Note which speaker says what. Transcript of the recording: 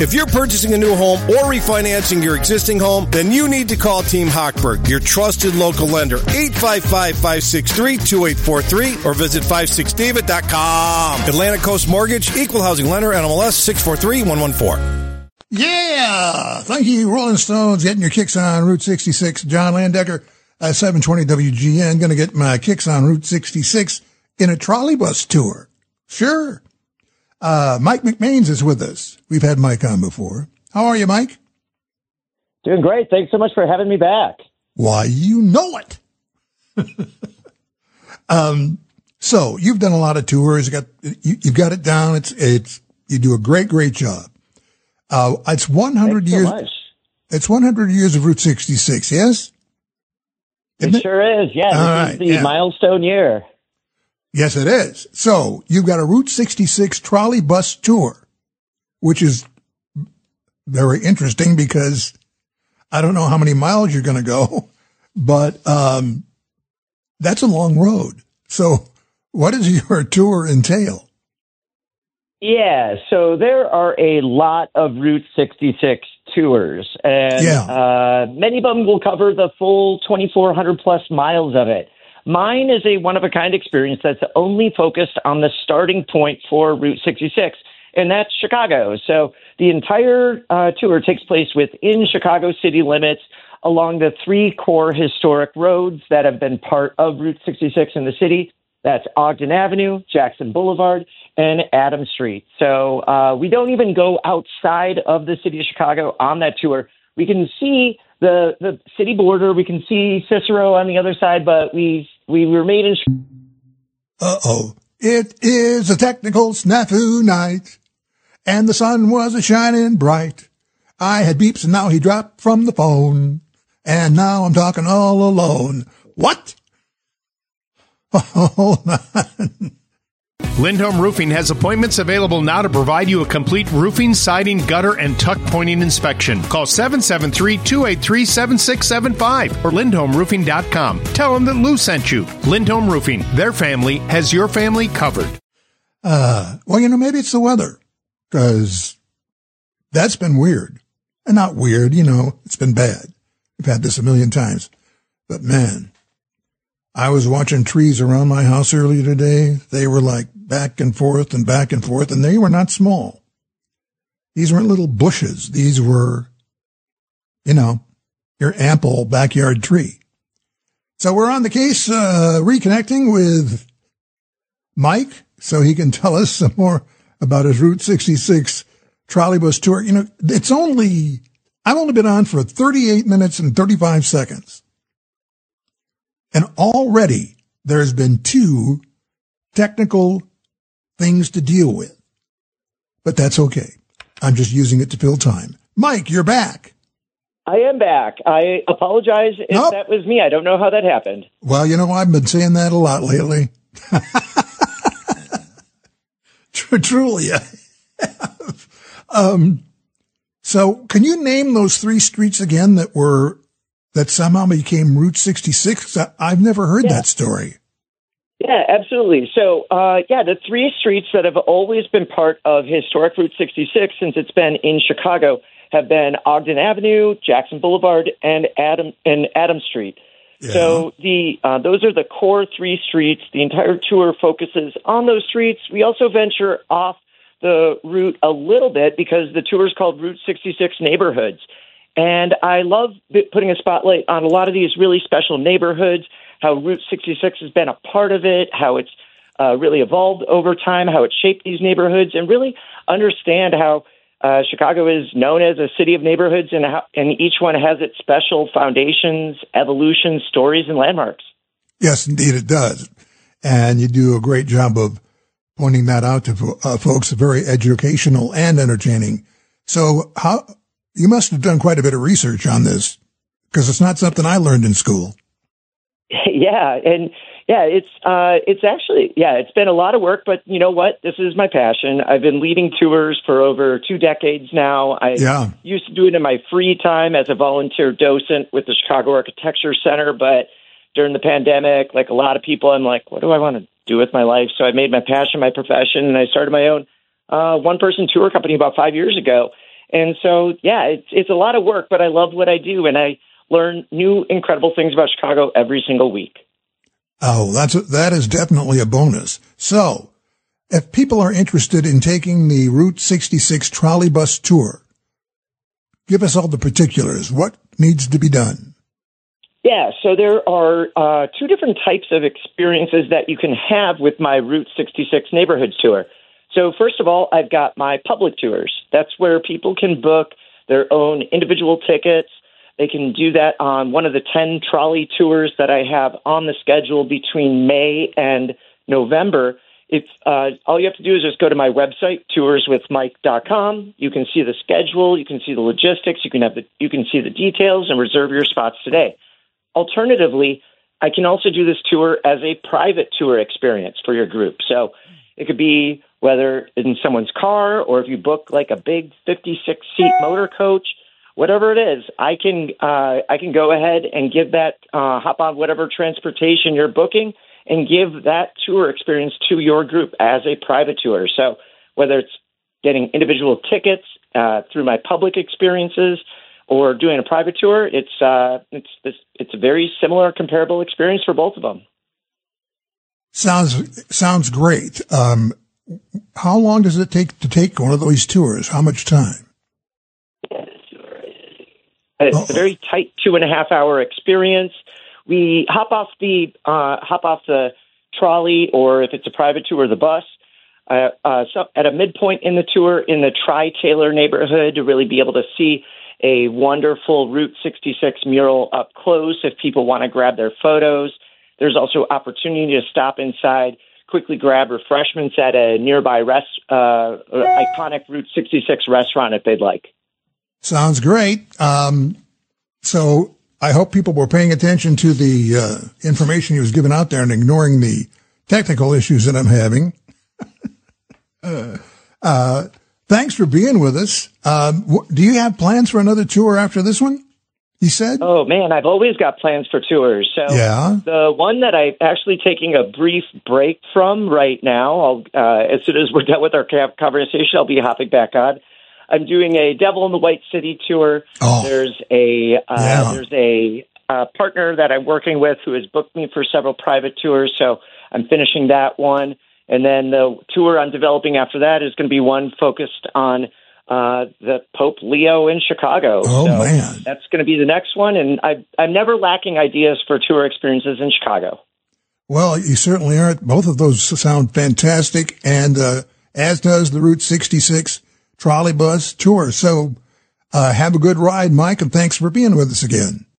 Speaker 1: If you're purchasing a new home or refinancing your existing home, then you need to call Team Hochberg, your trusted local lender, 855-563-2843, or visit 56david.com. Atlantic Coast Mortgage, Equal Housing Lender, NMLS 643114.
Speaker 2: Yeah! Thank you, Rolling Stones, getting your kicks on Route 66. John Landecker, 720 WGN, going to get my kicks on Route 66 in a trolley bus tour. Sure. Mike McMains is with us. We've had Mike on before. How are you, Mike?
Speaker 3: Doing great. Thanks so much for having me back.
Speaker 2: Why, you know it. So you've done a lot of tours. You've got it down. You do a great job. It's 100 years.
Speaker 3: So much.
Speaker 2: It's 100 years of Route 66. Yes.
Speaker 3: It sure is. Yeah. This is the milestone year.
Speaker 2: Yes, it is. So you've got a Route 66 trolley bus tour, which is very interesting because I don't know how many miles you're going to go, but that's a long road. So what does your tour entail?
Speaker 3: Yeah, so there are a lot of Route 66 tours, and many of them will cover the full 2,400 plus miles of it. Mine is a one-of-a-kind experience that's only focused on the starting point for Route 66, and that's Chicago. So the entire tour takes place within Chicago city limits along the three core historic roads that have been part of Route 66 in the city. That's Ogden Avenue, Jackson Boulevard, and Adams Street. So we don't even go outside of the city of Chicago on that tour. We can see the city border. We can see Cicero on the other side, but we remain in.
Speaker 2: Uh-oh. It is a technical snafu night, and the sun was a-shining bright. I had beeps, and now he dropped from the phone, and now I'm talking all alone. What? Hold on.
Speaker 4: Lindholm Roofing has appointments available now to provide you a complete roofing, siding, gutter, and tuck pointing inspection. Call 773-283-7675 or lindholmroofing.com. Tell them that Lou sent you. Lindholm Roofing, their family has your family covered.
Speaker 2: Well, maybe it's the weather, because that's been weird. And not weird, it's been bad. We've had this a million times. But man, I was watching trees around my house earlier today. They were like back and forth, and they were not small. These weren't little bushes. These were, your ample backyard tree. So we're on the case, reconnecting with Mike so he can tell us some more about his Route 66 trolleybus tour. I've only been on for 38 minutes and 35 seconds. And already there's been 2 technical things to deal with. But that's okay. I'm just using it to fill time. Mike, you're back.
Speaker 3: I am back. I apologize if that was me. I don't know how that happened.
Speaker 2: Well, I've been saying that a lot lately. Truly, I have. So can you name those 3 streets again that somehow became Route 66? I've never heard that story.
Speaker 3: Yeah, absolutely. So, the 3 streets that have always been part of historic Route 66 since it's been in Chicago have been Ogden Avenue, Jackson Boulevard, and Adams Street. Yeah. So those are the core 3 streets. The entire tour focuses on those streets. We also venture off the route a little bit because the tour is called Route 66 Neighborhoods. And I love putting a spotlight on a lot of these really special neighborhoods, how Route 66 has been a part of it, how it's really evolved over time, how it shaped these neighborhoods, and really understand how Chicago is known as a city of neighborhoods, and each one has its special foundations, evolution, stories, and landmarks.
Speaker 2: Yes, indeed it does. And you do a great job of pointing that out to folks, very educational and entertaining. So you must have done quite a bit of research on this, because it's not something I learned in school.
Speaker 3: Yeah, and it's actually, it's been a lot of work, but you know what? This is my passion. I've been leading tours for over 2 decades now. I used to do it in my free time as a volunteer docent with the Chicago Architecture Center, but during the pandemic, like a lot of people, I'm like, what do I want to do with my life? So I made my passion my profession, and I started my own one-person tour company about 5 years ago. And so, yeah, it's a lot of work, but I love what I do, and I learn new incredible things about Chicago every single week.
Speaker 2: Oh, that is definitely a bonus. So, if people are interested in taking the Route 66 trolley bus tour, give us all the particulars. What needs to be done?
Speaker 3: Yeah, so there are two different types of experiences that you can have with my Route 66 neighborhood tour. So first of all, I've got my public tours. That's where people can book their own individual tickets. They can do that on one of the 10 trolley tours that I have on the schedule between May and November. If all you have to do is just go to my website, tourswithmike.com. You can see the schedule, you can see the logistics, you can see the details, and reserve your spots today. Alternatively, I can also do this tour as a private tour experience for your group. So it could be whether in someone's car or if you book like a big 56-seat motor coach, whatever it is, I can go ahead and give that, hop on whatever transportation you're booking and give that tour experience to your group as a private tour. So whether it's getting individual tickets through my public experiences or doing a private tour, it's a very similar, comparable experience for both of them.
Speaker 2: Sounds great. How long does it take to take one of those tours? How much time?
Speaker 3: It's a very tight 2.5-hour experience. We hop off the trolley, or if it's a private tour, the bus, so at a midpoint in the tour in the Tri-Taylor neighborhood to really be able to see a wonderful Route 66 mural up close if people want to grab their photos. There's also opportunity to stop inside, quickly grab refreshments at a nearby iconic Route 66 restaurant if they'd like. Sounds
Speaker 2: great. So I hope people were paying attention to the information he was giving out there and ignoring the technical issues that I'm having. Thanks for being with us. Do you have plans for another tour after this one? He said?
Speaker 3: Oh, man, I've always got plans for tours. So
Speaker 2: yeah.
Speaker 3: The one that I'm actually taking a brief break from right now, as soon as we're done with our conversation, I'll be hopping back on. I'm doing a Devil in the White City tour.
Speaker 2: Oh.
Speaker 3: There's a partner that I'm working with who has booked me for several private tours, so I'm finishing that one. And then the tour I'm developing after that is going to be one focused on the Pope Leo in Chicago.
Speaker 2: Oh,
Speaker 3: so
Speaker 2: man.
Speaker 3: That's going to be the next one, and I'm never lacking ideas for tour experiences in Chicago.
Speaker 2: Well, you certainly aren't. Both of those sound fantastic, and as does the Route 66 trolley bus tour. So have a good ride, Mike, and thanks for being with us again.